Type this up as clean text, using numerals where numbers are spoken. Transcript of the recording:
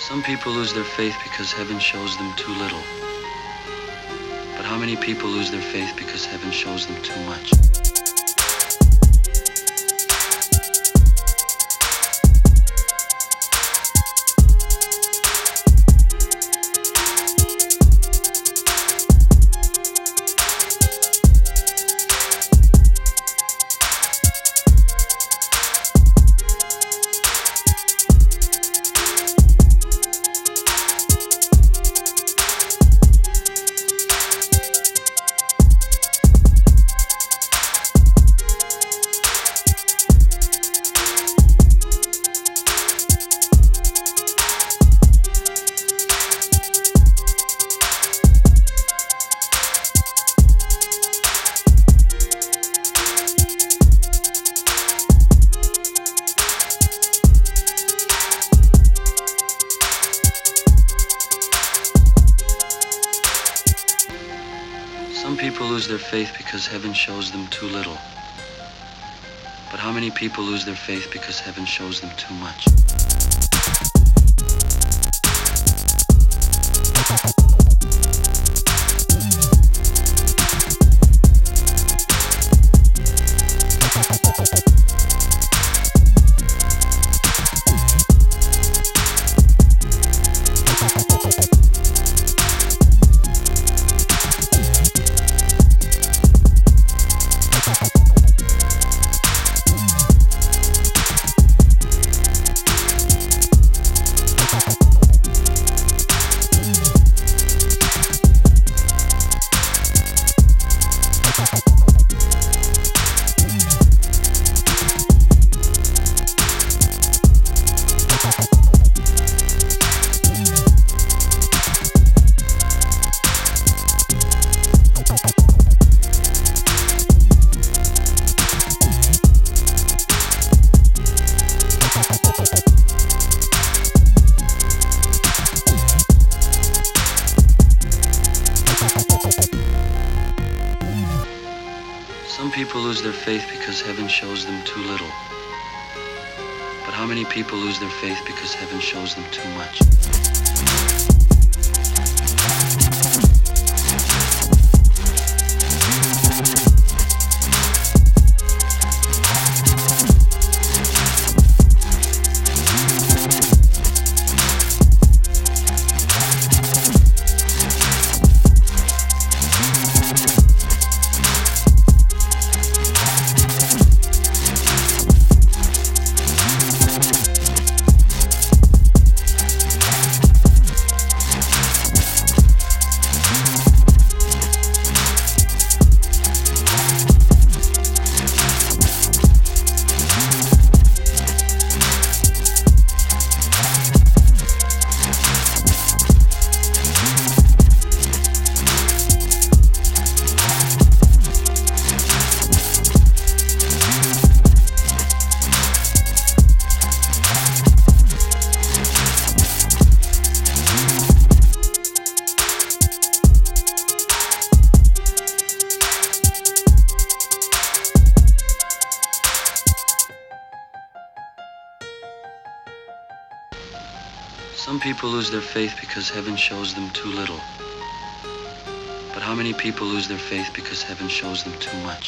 Some people lose their faith because heaven shows them too little. But how many people lose their faith because heaven shows them too much? Some people lose their faith because heaven shows them too little. But how many people lose their faith because heaven shows them too much? Some people lose their faith because heaven shows them too little. But how many people lose their faith because heaven shows them too much? Some people lose their faith because heaven shows them too little. But how many people lose their faith because heaven shows them too much?